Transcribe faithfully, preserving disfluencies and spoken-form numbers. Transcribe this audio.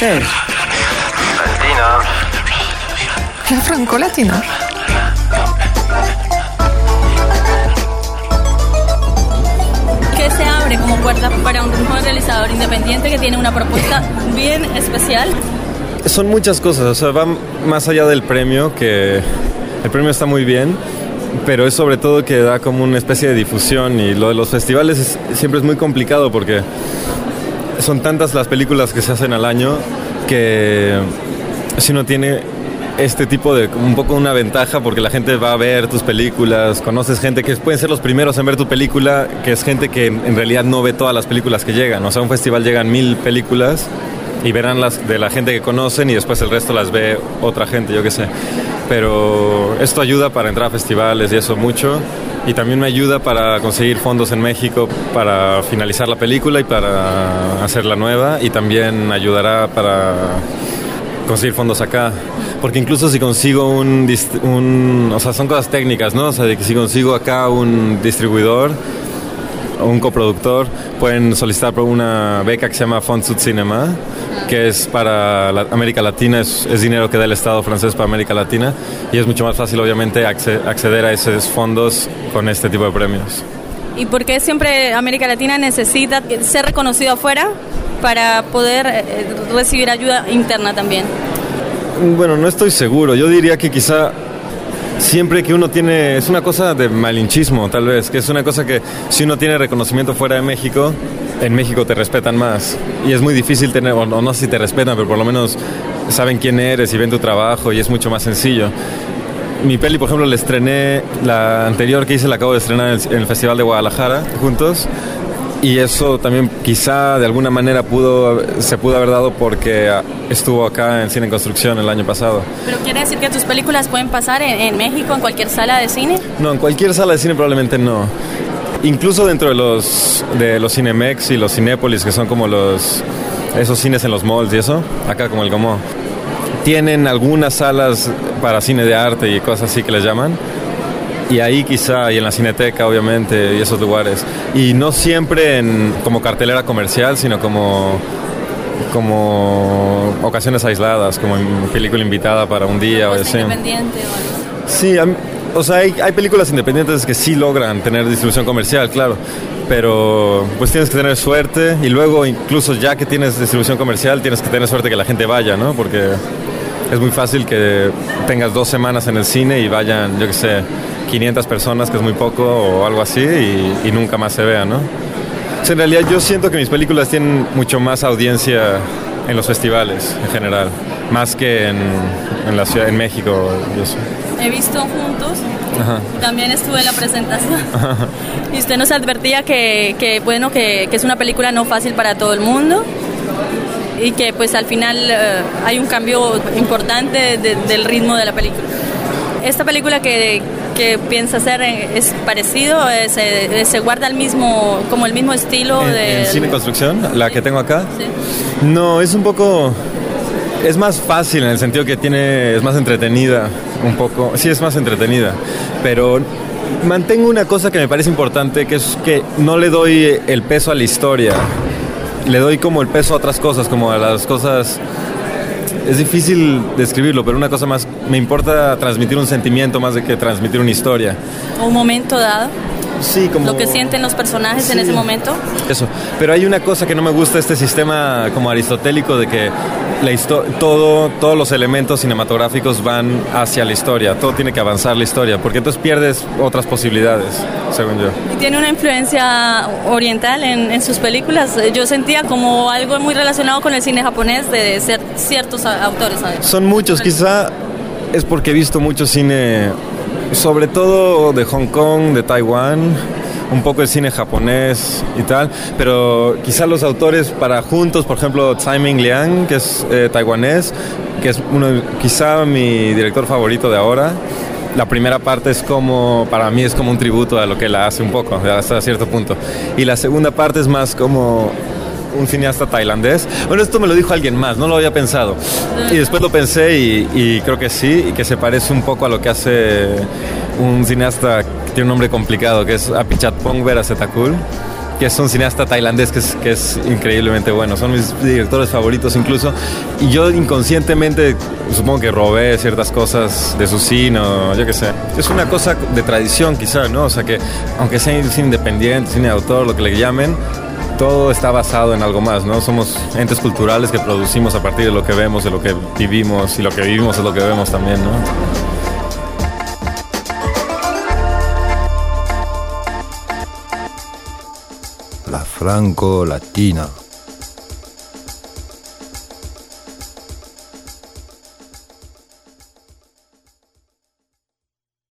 ser? Latina. La franco-latina. ¿Qué se abre como puerta para un joven realizador independiente que tiene una propuesta bien especial? Son muchas cosas, o sea, va más allá del premio, que el premio está muy bien, pero es sobre todo que da como una especie de difusión, y lo de los festivales es, siempre es muy complicado porque son tantas las películas que se hacen al año que si uno tiene este tipo de, un poco una ventaja, porque la gente va a ver tus películas, conoces gente que pueden ser los primeros en ver tu película, que es gente que en realidad no ve todas las películas que llegan. O sea, a un festival llegan mil películas y verán las de la gente que conocen y después el resto las ve otra gente, yo qué sé. Pero esto ayuda para entrar a festivales y eso mucho, y también me ayuda para conseguir fondos en México para finalizar la película y para hacer la nueva, y también ayudará para conseguir fondos acá, porque incluso si consigo un, un o sea, son cosas técnicas, ¿no? O sea, de que si consigo acá un distribuidor o un coproductor, pueden solicitar por una beca que se llama Fons Sud Cinema, que es para la América Latina, es, es dinero que da el Estado francés para América Latina, y es mucho más fácil, obviamente, acceder a esos fondos con este tipo de premios. ¿Y por qué siempre América Latina necesita ser reconocido afuera para poder eh, recibir ayuda interna también? Bueno, no estoy seguro. Yo diría que quizá siempre que uno tiene... Es una cosa de malinchismo, tal vez, que es una cosa que si uno tiene reconocimiento fuera de México, en México te respetan más. Y es muy difícil tener... O no, no sé si te respetan, pero por lo menos saben quién eres y ven tu trabajo, y es mucho más sencillo. Mi peli, por ejemplo, la estrené, la anterior que hice la acabo de estrenar en el, en el Festival de Guadalajara, juntos. Y eso también quizá de alguna manera pudo se pudo haber dado porque estuvo acá en Cine en Construcción el año pasado. ¿Pero quiere decir que tus películas pueden pasar en, en México, en cualquier sala de cine? No, en cualquier sala de cine probablemente no. Incluso dentro de los de los Cinemex y los Cinépolis, que son como los esos cines en los malls y eso, acá como el Gomó, tienen algunas salas para cine de arte y cosas así que les llaman. Y ahí quizá, y en la Cineteca obviamente, y esos lugares. Y no siempre en, como cartelera comercial, sino como, como ocasiones aisladas, como en película invitada para un día o así. Independiente o algo. Sí, a mí, o sea, hay, hay películas independientes que sí logran tener distribución comercial, claro. Pero pues tienes que tener suerte, y luego incluso ya que tienes distribución comercial, tienes que tener suerte que la gente vaya, ¿no? Porque es muy fácil que tengas dos semanas en el cine y vayan, yo qué sé, quinientas personas, que es muy poco, o algo así, y, y nunca más se vean, ¿no? O sea, en realidad yo siento que mis películas tienen mucho más audiencia en los festivales en general, más que en, en la ciudad, en México. Yo sé. He visto juntos. Ajá. También estuve en la presentación. Ajá. Y usted nos advertía que, que bueno, que, que es una película no fácil para todo el mundo, y que pues al final uh, hay un cambio importante de, del ritmo de la película. Esta película que, que piensa hacer es parecido, se, se guarda el mismo, como el mismo estilo ¿En, de... ¿En Cine Construcción? ¿La sí. que tengo acá? Sí. No, es un poco... Es más fácil en el sentido que tiene... Es más entretenida, un poco... Sí, es más entretenida, pero mantengo una cosa que me parece importante, que es que no le doy el peso a la historia. Le doy como el peso a otras cosas, como a las cosas... Es difícil describirlo, pero una cosa más, me importa transmitir un sentimiento más de que transmitir una historia. ¿O un momento dado? Sí, como... Lo que sienten los personajes sí. en ese momento. Eso, pero hay una cosa que no me gusta, este sistema como aristotélico de que la histo- todo, todos los elementos cinematográficos van hacia la historia, todo tiene que avanzar la historia, porque entonces pierdes otras posibilidades, según yo. ¿Y tiene una influencia oriental en, en sus películas? Yo sentía como algo muy relacionado con el cine japonés de ser ciertos autores, ¿sabes? Son muchos, quizá es porque he visto mucho cine, sobre todo de Hong Kong, de Taiwán, un poco el cine japonés y tal, pero quizá los autores para juntos, por ejemplo, Tsai Ming Liang, que es eh, taiwanés, que es uno, quizá mi director favorito de ahora. La primera parte es como, para mí es como un tributo a lo que él hace un poco, hasta cierto punto. Y la segunda parte es más como un cineasta tailandés. Bueno, esto me lo dijo alguien más, no lo había pensado. Y después lo pensé y, y creo que sí, y que se parece un poco a lo que hace un cineasta que tiene un nombre complicado, que es Apichatpong Weerasethakul, que es un cineasta tailandés que es, que es increíblemente bueno. Son mis directores favoritos incluso. Y yo inconscientemente supongo que robé ciertas cosas de su cine, o yo qué sé. Es una cosa de tradición quizá, ¿no? O sea que aunque sea cine independiente, cine de autor, lo que le llamen, todo está basado en algo más, ¿no? Somos entes culturales que producimos a partir de lo que vemos, de lo que vivimos, y lo que vivimos es lo que vemos también, ¿no? La Franco Latina.